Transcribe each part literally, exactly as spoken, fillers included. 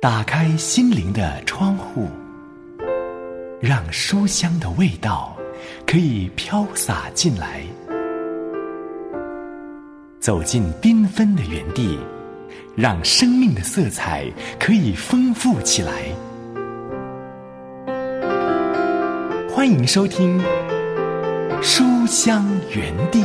打开心灵的窗户，让书香的味道可以飘洒进来，走进缤纷的园地，让生命的色彩可以丰富起来。欢迎收听书香园地。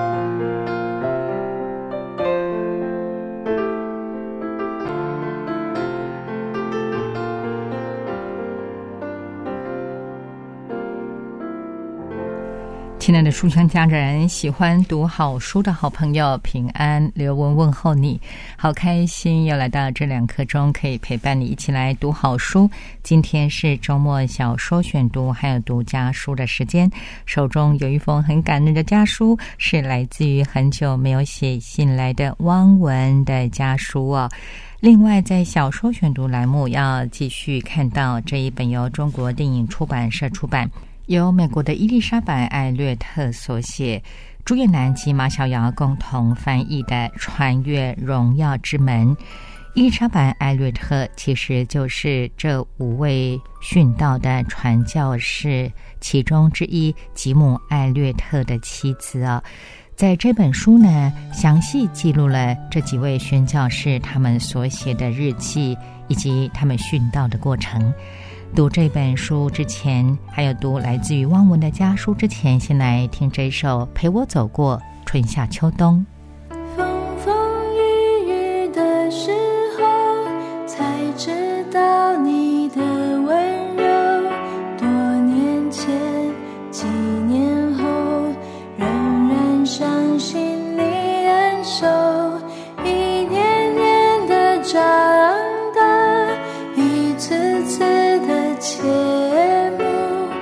亲爱的书香家人，喜欢读好书的好朋友，平安，刘文问候你，好开心又来到这两刻钟，可以陪伴你一起来读好书。今天是周末小说选读还有读家书的时间，手中有一封很感人的家书，是来自于很久没有写信来的汪文的家书哦。另外在小说选读栏目要继续看到这一本由中国电影出版社出版，由美国的伊丽莎白·艾略特所写，朱叶南及马小瑶共同翻译的《穿越荣耀之门》。伊丽莎白·艾略特其实就是这五位殉道的传教士其中之一吉姆·艾略特的妻子啊。在这本书呢，详细记录了这几位宣教士他们所写的日记以及他们殉道的过程。读这本书之前，还有读来自于汪文的家书之前，先来听这首《陪我走过春夏秋冬》。 风风雨雨的时候，才知道你的温柔。多年前，几年后，仍然相信你恩手，一年年的长大，一次次切慕，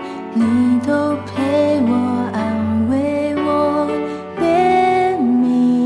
你都陪我安慰我怜悯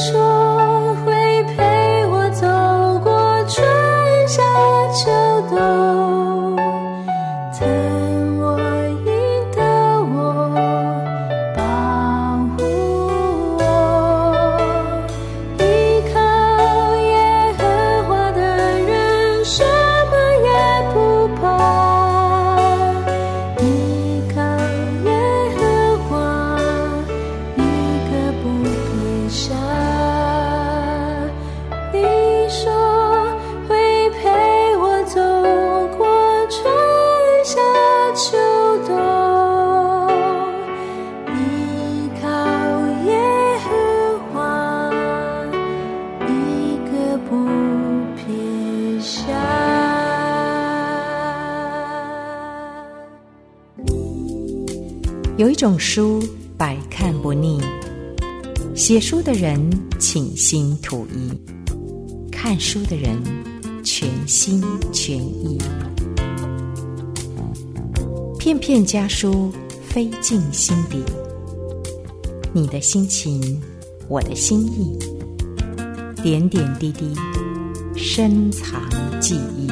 说会陪我走过春夏秋冬，疼我引导我保护我，依靠耶和华的人什么也不怕，依靠耶和华一个不撇下。你说会陪我走过春夏秋冬，依靠耶和华一个不撇下。 有一种书百看不腻，写书的人倾心吐意，看书的人全心全意。片片家书飞进心底，你的心情，我的心意，点点滴滴，深藏记忆。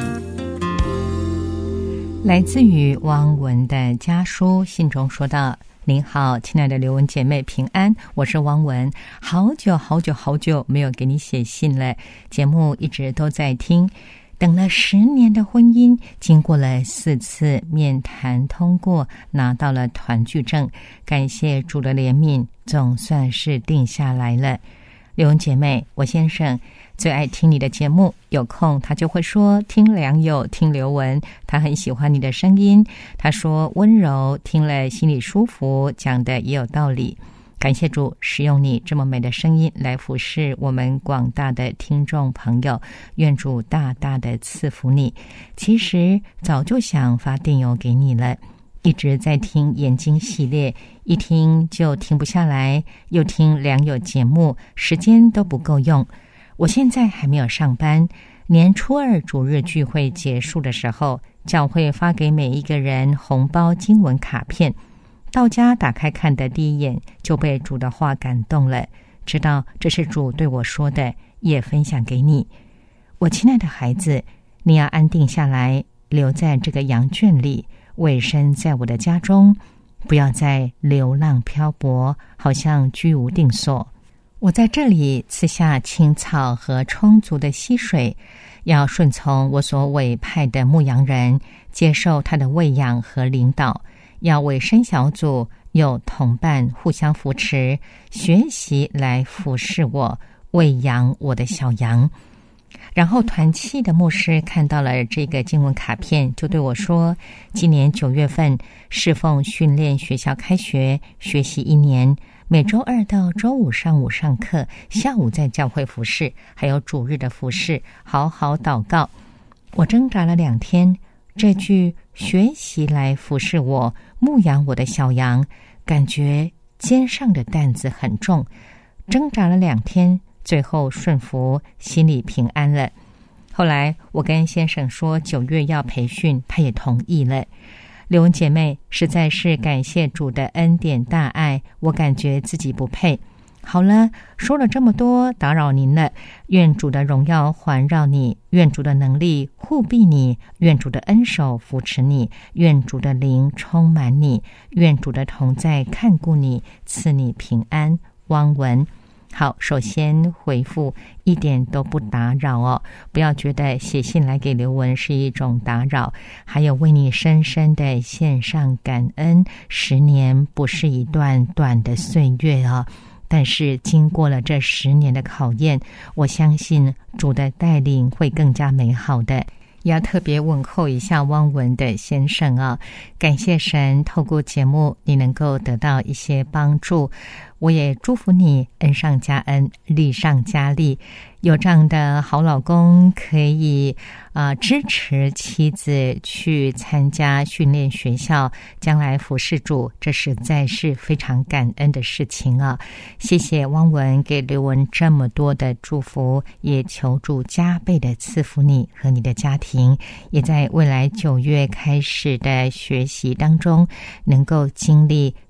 来自于汪文的家书，信中说道：您好，亲爱的刘文姐妹，平安，我是汪文，好久好久好久没有给你写信了，节目一直都在听，等了十年的婚姻，经过了四次面谈通过，拿到了团聚证，感谢主的怜悯，总算是定下来了。刘文姐妹，我先生最爱听你的节目，有空他就会说听良友，听刘文，他很喜欢你的声音，他说温柔，听了心里舒服，讲的也有道理。感谢主使用你这么美的声音来服侍我们广大的听众朋友，愿主大大的赐福你。其实早就想发电邮给你了，一直在听眼睛系列，一听就停不下来，又听良友节目，时间都不够用。我现在还没有上班，年初二主日聚会结束的时候，教会发给每一个人红包经文卡片，到家打开看的第一眼就被主的话感动了，知道这是主对我说的，也分享给你。我亲爱的孩子，你要安定下来，留在这个羊圈里，委身在我的家中，不要再流浪漂泊，好像居无定所。我在这里赐下青草和充足的溪水，要顺从我所委派的牧羊人，接受他的喂养和领导，要委身小组，有同伴互相扶持，学习来服侍我，喂养我的小羊。然后团契的牧师看到了这个经文卡片，就对我说，今年九月份侍奉训练学校开学，学习一年，每周二到周五上午上课，下午在教会服事，还有主日的服事，好好祷告。我挣扎了两天，这句学习来服侍我，牧养我的小羊，感觉肩上的担子很重，挣扎了两天，最后顺服，心里平安了。后来我跟先生说九月要培训，他也同意了。刘文姐妹，实在是感谢主的恩典大爱，我感觉自己不配。好了，说了这么多，打扰您了。愿主的荣耀环绕你，愿主的能力护庇你，愿主的恩手扶持你，愿主的灵充满你，愿主的同在看顾你，赐你平安。汪文。好，首先回复一点都不打扰哦，不要觉得写信来给刘文是一种打扰，还有为你深深的献上感恩。十年不是一段短的岁月哦，但是经过了这十年的考验，我相信主的带领会更加美好的。也要特别问候一下汪文的先生啊，感谢神透过节目你能够得到一些帮助，我也祝福你恩上加恩，利上加利，有这样的好老公可以呃支持妻子去参加训练学校，将来服侍主，这实在是非常感恩的事情啊！谢谢汪文给刘文这么多的祝福，也求主加倍的赐福你和你的家庭，也在未来九月开始的学习当中，能够经历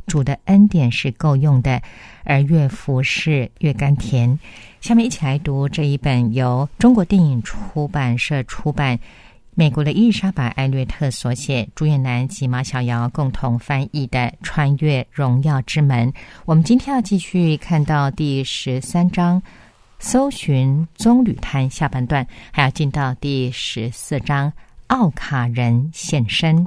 主的恩典是够用的，而越服侍越甘甜。下面一起来读这一本由中国电影出版社出版，美国的伊丽莎白·艾略特所写，朱彦南及马小瑶共同翻译的《穿越荣耀之门》。我们今天要继续看到第十三章搜寻棕榈滩下半段，还要进到第十四章奥卡人现身。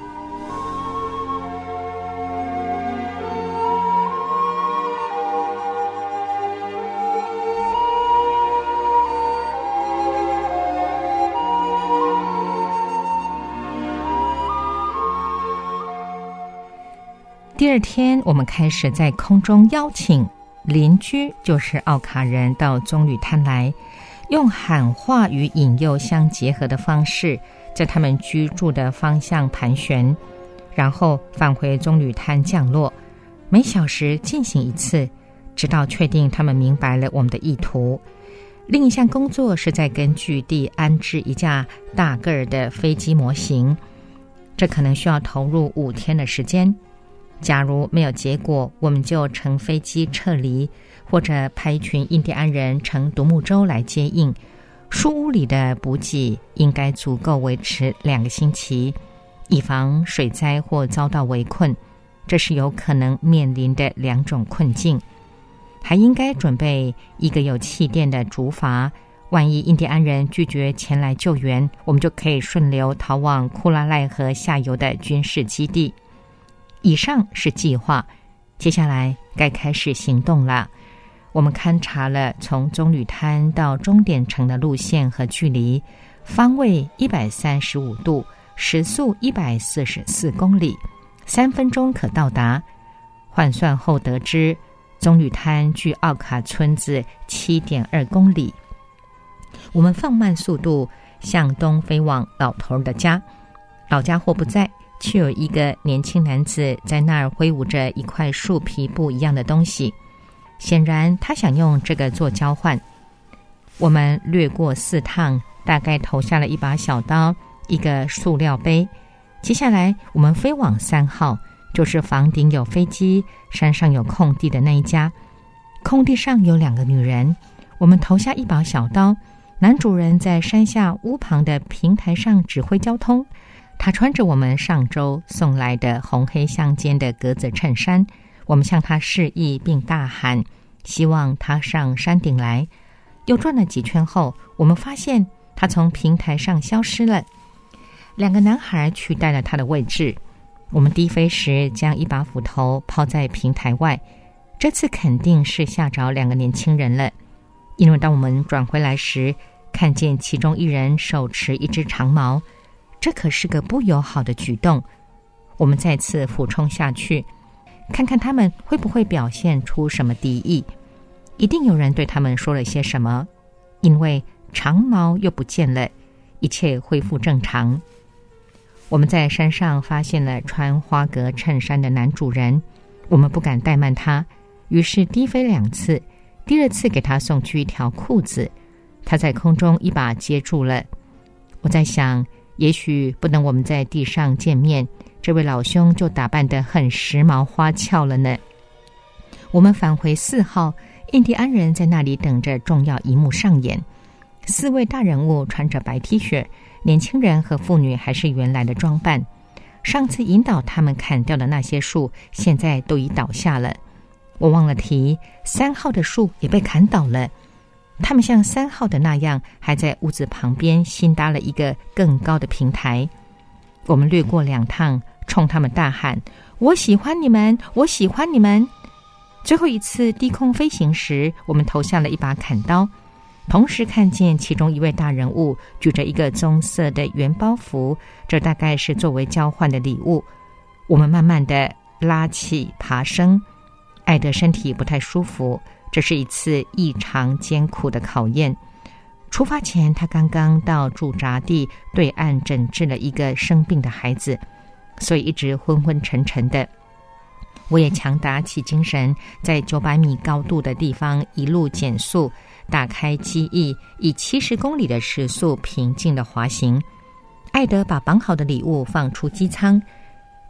第二天，我们开始在空中邀请邻居，就是奥卡人，到棕榈滩来，用喊话与引诱相结合的方式，在他们居住的方向盘旋，然后返回棕榈滩降落，每小时进行一次，直到确定他们明白了我们的意图。另一项工作是在根据地安置一架大个儿的飞机模型，这可能需要投入五天的时间。假如没有结果，我们就乘飞机撤离，或者派一群印第安人乘独木舟来接应。树屋里的补给应该足够维持两个星期，以防水灾或遭到围困，这是有可能面临的两种困境。还应该准备一个有气垫的竹筏，万一印第安人拒绝前来救援，我们就可以顺流逃往库拉赖河下游的军事基地。以上是计划，接下来该开始行动了。我们勘察了从棕榈滩到终点城的路线和距离，方位一百三十五度，时速一百四十四公里，三分钟可到达。换算后得知，棕榈滩距奥卡村子 七点二公里。我们放慢速度向东飞往老头的家，老家伙不在，却有一个年轻男子在那儿挥舞着一块树皮布一样的东西，显然他想用这个做交换。我们掠过四趟，大概投下了一把小刀，一个塑料杯。接下来我们飞往三号，就是房顶有飞机，山上有空地的那一家。空地上有两个女人，我们投下一把小刀，男主人在山下屋旁的平台上指挥交通。他穿着我们上周送来的红黑相间的格子衬衫，我们向他示意并大喊，希望他上山顶来。又转了几圈后，我们发现他从平台上消失了。两个男孩取代了他的位置。我们低飞时将一把斧头抛在平台外，这次肯定是吓着两个年轻人了，因为当我们转回来时，看见其中一人手持一只长矛，这可是个不友好的举动。我们再次俯冲下去，看看他们会不会表现出什么敌意。一定有人对他们说了些什么，因为长矛又不见了，一切恢复正常。我们在山上发现了穿花格衬衫的男主人，我们不敢怠慢他，于是低飞两次，第二次给他送去一条裤子，他在空中一把接住了。我在想，也许不等我们在地上见面，这位老兄就打扮得很时髦花俏了呢。我们返回四号，印第安人在那里等着重要一幕上演。四位大人物穿着白 T 恤，年轻人和妇女还是原来的装扮。上次引导他们砍掉的那些树，现在都已倒下了。我忘了提，三号的树也被砍倒了。他们像三号的那样，还在屋子旁边新搭了一个更高的平台。我们掠过两趟，冲他们大喊：我喜欢你们，我喜欢你们。最后一次低空飞行时，我们投下了一把砍刀，同时看见其中一位大人物举着一个棕色的圆包袱，这大概是作为交换的礼物。我们慢慢地拉起爬升，艾德身体不太舒服，这是一次异常艰苦的考验。出发前，他刚刚到驻扎地对岸诊治了一个生病的孩子，所以一直昏昏沉沉的。我也强打起精神，在九百米高度的地方一路减速，打开机翼，以七十公里的时速平静地滑行。艾德把绑好的礼物放出机舱，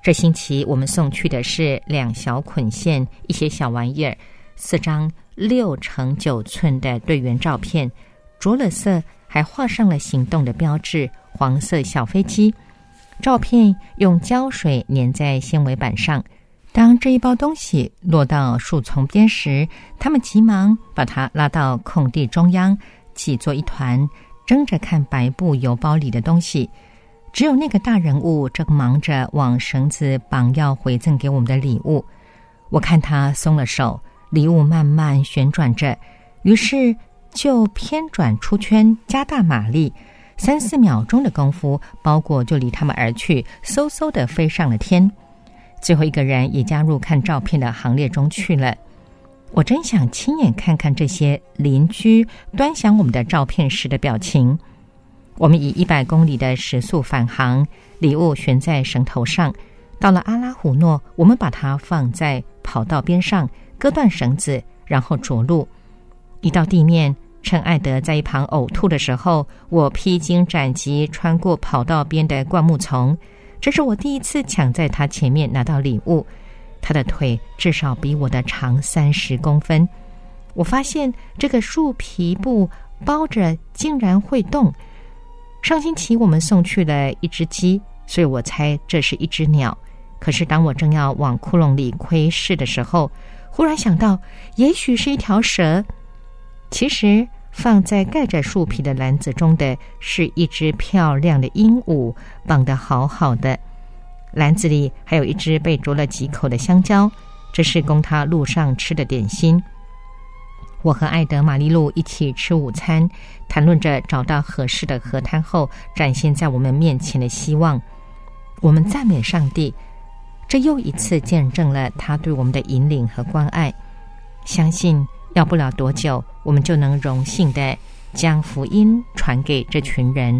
这星期我们送去的是两小捆线，一些小玩意儿，四张六乘九寸的队员照片，着了色，还画上了行动的标志，黄色小飞机。照片用胶水粘在纤维板上。当这一包东西落到树丛边时，他们急忙把它拉到空地中央，挤作一团，争着看白布邮包里的东西。只有那个大人物正忙着往绳子绑要回赠给我们的礼物。我看他松了手，礼物慢慢旋转着，于是就偏转出圈，加大马力。三四秒钟的功夫，包裹就离他们而去，嗖嗖地飞上了天。最后一个人也加入看照片的行列中去了。我真想亲眼看看这些邻居端详我们的照片时的表情。我们以一百公里的时速返航，礼物悬在绳头上。到了阿拉胡诺，我们把它放在跑道边上，割断绳子，然后着陆。一到地面，趁艾德在一旁呕吐的时候，我披荆斩棘穿过跑道边的灌木丛。这是我第一次抢在他前面拿到礼物。他的腿至少比我的长三十公分。我发现这个树皮布包着竟然会动。上星期我们送去了一只鸡，所以我猜这是一只鸟。可是当我正要往窟窿里窥视的时候，忽然想到也许是一条蛇。其实放在盖着树皮的篮子中的是一只漂亮的鹦鹉，绑得好好的。篮子里还有一只被啄了几口的香蕉，这是供他路上吃的点心。我和艾德、玛丽露一起吃午餐，谈论着找到合适的河滩后展现在我们面前的希望。我们赞美上帝，这又一次见证了他对我们的引领和关爱。相信要不了多久，我们就能荣幸地将福音传给这群人。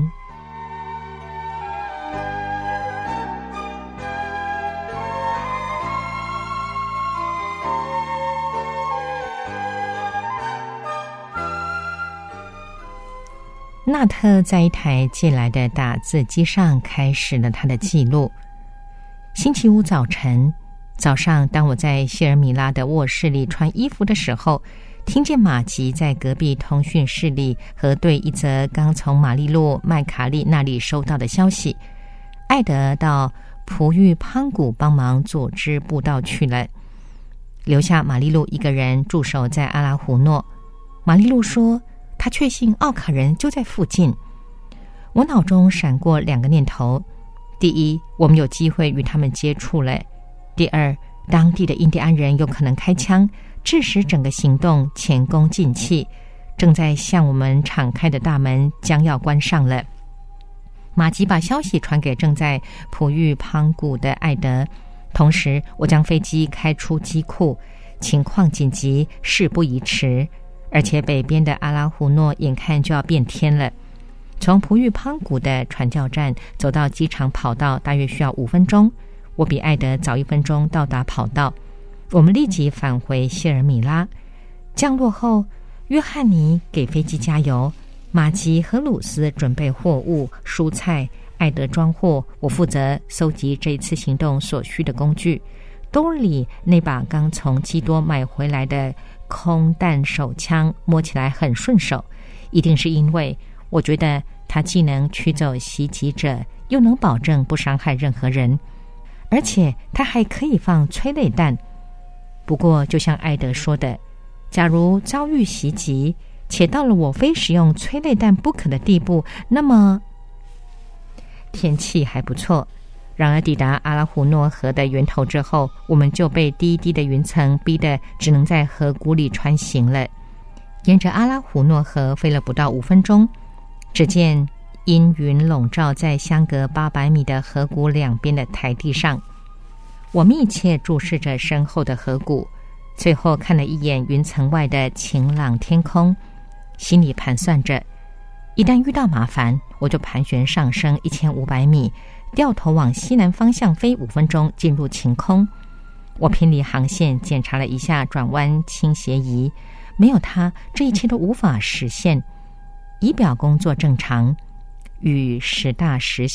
纳特在一台借来的打字机上开始了他的记录。星期五早晨，早上当我在谢尔米拉的卧室里穿衣服的时候，听见马吉在隔壁通讯室里核对一则刚从玛丽露麦卡利那里收到的消息。艾德到璞玉潘谷帮忙组织布道去了，留下玛丽露一个人驻守在阿拉胡诺。玛丽露说她确信奥卡人就在附近。我脑中闪过两个念头：第一，我们有机会与他们接触了；第二，当地的印第安人有可能开枪，致使整个行动前功尽弃，正在向我们敞开的大门将要关上了。马吉把消息传给正在璞玉潘谷的艾德，同时我将飞机开出机库，情况紧急，事不宜迟。而且北边的阿拉胡诺眼看就要变天了。从璞玉潘谷的传教站走到机场跑道大约需要五分钟，我比艾德早一分钟到达跑道。我们立即返回谢尔米拉。降落后，约翰尼给飞机加油，马吉和鲁斯准备货物、蔬菜，艾德装货，我负责搜集这一次行动所需的工具。兜里那把刚从基多买回来的空弹手枪摸起来很顺手，一定是因为我觉得它既能驱走袭击者，又能保证不伤害任何人，而且它还可以放催泪弹。不过就像艾德说的，假如遭遇袭击，且到了我非使用催泪弹不可的地步，那么天气还不错。然而抵达阿拉胡诺河的源头之后，我们就被低低的云层逼得只能在河谷里穿行了。沿着阿拉胡诺河飞了不到五分钟，只见阴云笼罩在相隔八百米的河谷两边的台地上。我密切注视着身后的河谷，最后看了一眼云层外的晴朗天空，心里盘算着，一旦遇到麻烦，我就盘旋上升一千五百米，掉头往西南方向飞五分钟，进入晴空。我偏离航线，检查了一下转弯倾斜仪，没有它，这一切都无法实现。仪表工作正常，雨时大时小，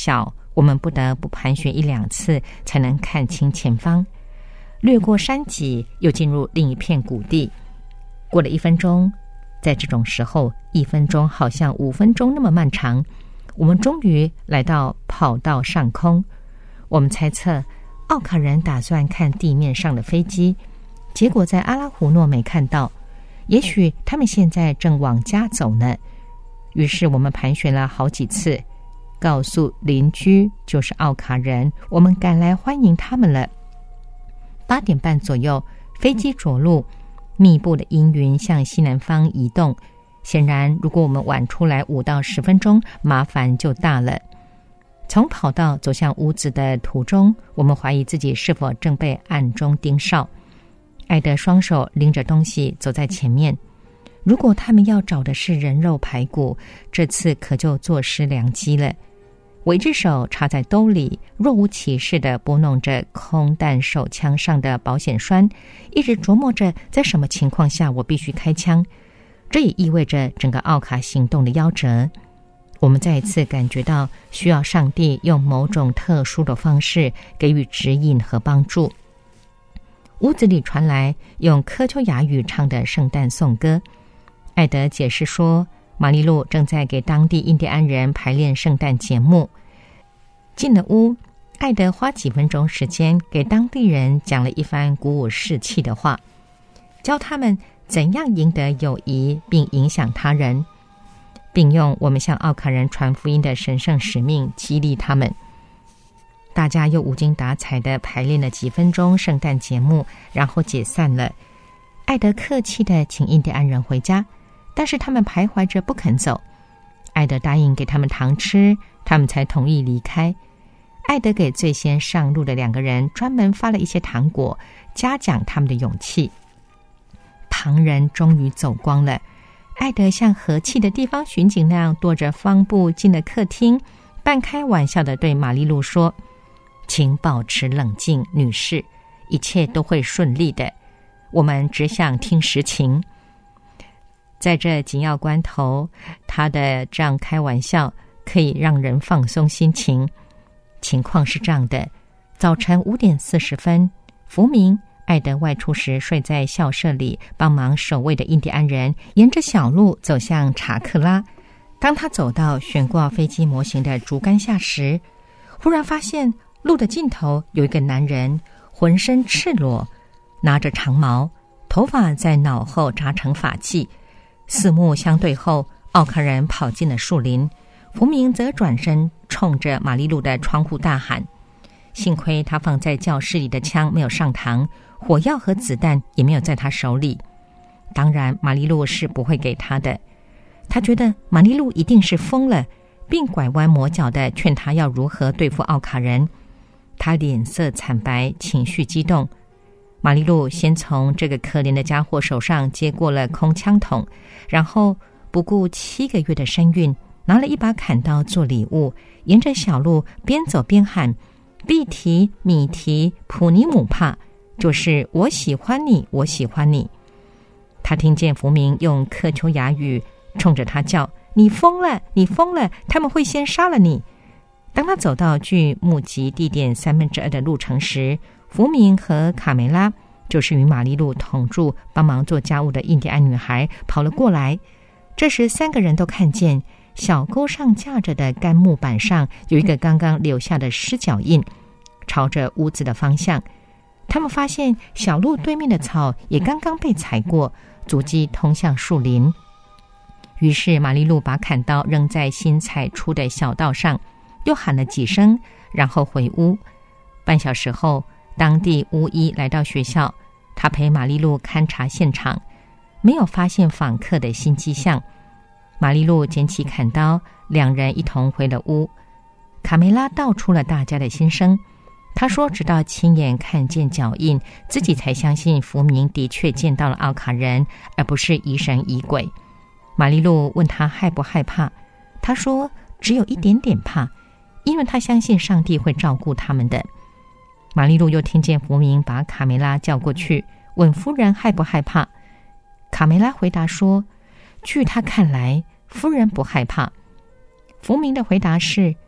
我们不得不盘旋一两次才能看清前方。掠过山脊，又进入另一片谷地。过了一分钟，在这种时候，一分钟好像五分钟那么漫长。我们终于来到跑道上空。我们猜测奥卡人打算看地面上的飞机，结果在阿拉胡诺没看到。也许他们现在正往家走呢。于是我们盘旋了好几次，告诉邻居就是奥卡人，我们赶来欢迎他们了。八点半左右，飞机着陆，密布的阴云向西南方移动。显然，如果我们晚出来五到十分钟，麻烦就大了。从跑道走向屋子的途中，我们怀疑自己是否正被暗中盯梢。艾德双手拎着东西走在前面。如果他们要找的是人肉排骨，这次可就坐失良机了。我一只手插在兜里，若无其事地拨弄着空弹手枪上的保险栓，一直琢磨着在什么情况下我必须开枪。这也意味着整个奥卡行动的夭折。我们再一次感觉到需要上帝用某种特殊的方式给予指引和帮助。屋子里传来用科丘雅语唱的圣诞颂歌。艾德解释说，玛丽露正在给当地印第安人排练圣诞节目。进了屋，艾德花几分钟时间给当地人讲了一番鼓舞士气的话，教他们怎样赢得友谊并影响他人，并用我们向奥卡人传福音的神圣使命激励他们。大家又无精打采地排练了几分钟圣诞节目，然后解散了。艾德客气地请印第安人回家，但是他们徘徊着不肯走。艾德答应给他们糖吃，他们才同意离开。艾德给最先上路的两个人专门发了一些糖果，嘉奖他们的勇气。唐人终于走光了。艾德像和气的地方巡警那样踱着方步进了客厅，半开玩笑地对玛丽露说，请保持冷静，女士，一切都会顺利的，我们只想听实情。在这紧要关头，他的这样开玩笑可以让人放松心情。情况是这样的，早晨五点四十分，福明艾德外出时睡在校舍里帮忙守卫的印第安人沿着小路走向查克拉。当他走到悬挂飞机模型的竹竿下时，忽然发现路的尽头有一个男人，浑身赤裸，拿着长矛，头发在脑后扎成发髻。四目相对后，奥卡人跑进了树林，福明则转身冲着玛丽露的窗户大喊。幸亏他放在教室里的枪没有上膛，火药和子弹也没有在他手里。当然玛丽露是不会给他的。他觉得玛丽露一定是疯了，并拐弯抹角地劝他要如何对付奥卡人。他脸色惨白，情绪激动。玛丽露先从这个可怜的家伙手上接过了空枪筒，然后不顾七个月的身孕，拿了一把砍刀做礼物，沿着小路边走边喊，必提米提普尼姆帕，就是我喜欢你，我喜欢你。他听见福明用克丘雅语冲着他叫，你疯了，你疯了，他们会先杀了你。当他走到距目击地点三分之二的路程时，福明和卡梅拉，就是与玛丽露同住帮忙做家务的印第安女孩，跑了过来。这时三个人都看见小沟上架着的干木板上有一个刚刚留下的湿脚印，朝着屋子的方向。他们发现小路对面的草也刚刚被踩过，足迹通向树林。于是玛丽露把砍刀扔在新踩出的小道上，又喊了几声，然后回屋。半小时后，当地巫医来到学校，他陪玛丽露勘察现场，没有发现访客的新迹象。玛丽露捡起砍刀，两人一同回了屋。卡梅拉道出了大家的心声。他说直到亲眼看见脚印，自己才相信福明的确见到了奥卡人，而不是疑神疑鬼。玛丽露问他害不害怕，他说只有一点点怕，因为他相信上帝会照顾他们的。玛丽露又听见福明把卡梅拉叫过去，问夫人害不害怕。卡梅拉回答说，据他看来，夫人不害怕。福明的回答是，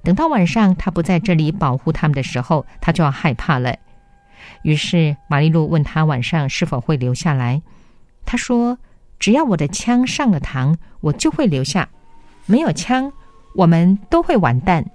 等到晚上他不在这里保护他们的时候，他就要害怕了。于是玛丽露问他晚上是否会留下来。他说，只要我的枪上了膛，我就会留下，没有枪，我们都会完蛋。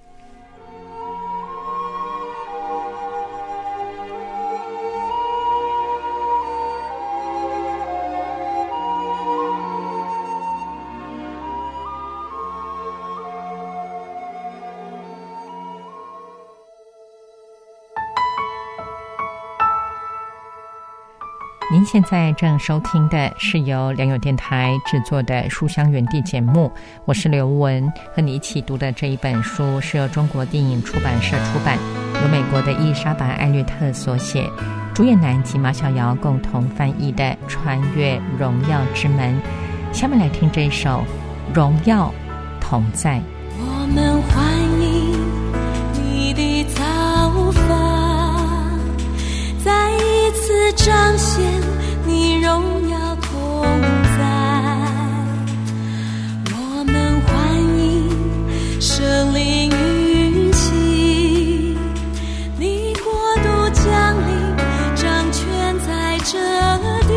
您现在正收听的是由良友电台制作的书香园地节目，我是刘文，和你一起读的这一本书是由中国电影出版社出版，由美国的伊丽莎白·艾略特所写，朱燕南及马小瑶共同翻译的《穿越荣耀之门》。下面来听这一首《荣耀同在》。 我们欢迎你的造访，再一次彰显你荣耀同在。我们欢迎圣灵运行，你国度降临，掌权在这地。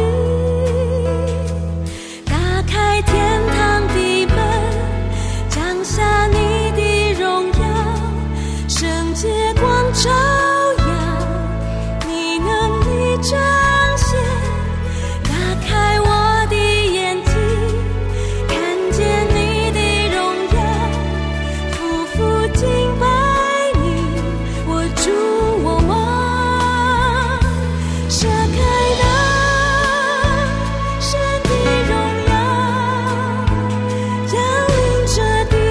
打开天堂的门，降下你的荣耀，圣洁光照耀，你能力彰显。打开我的眼睛，看见你的荣耀，夫妇敬拜你，我主我王。射开那神的荣耀，降临这地。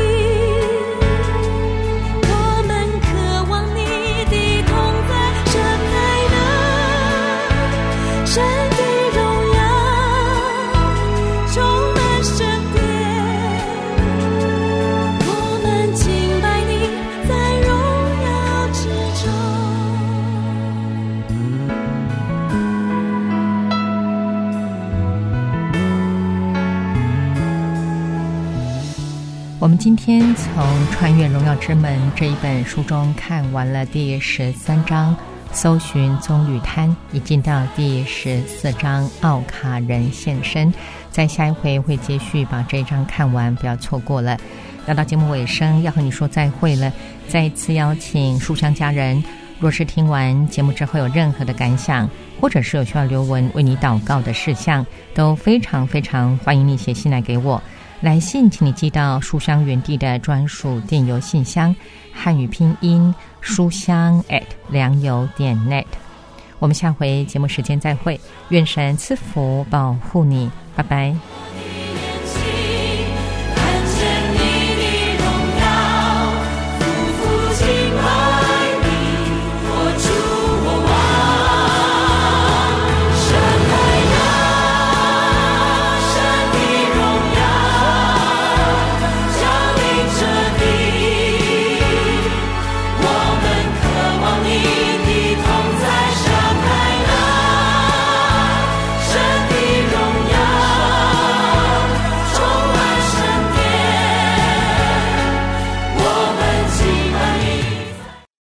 我们渴望你的同在，射开那神的荣耀，充满圣殿。我们敬拜你，在荣耀之中。 我们今天从《穿越荣耀之门》这一本书中看完了第十三章搜寻棕榈滩，已经到第十四章奥卡人现身，在下一回会接续把这一章看完，不要错过了。要到节目尾声，要和你说再会了，再一次邀请书香家人，若是听完节目之后有任何的感想，或者是有需要刘文为你祷告的事项，都非常非常欢迎你写信来给我。来信请你寄到书香园地的专属电邮信箱，汉语拼音书香 at 良友点 net。 我们下回节目时间再会，愿神赐福保护你，拜拜。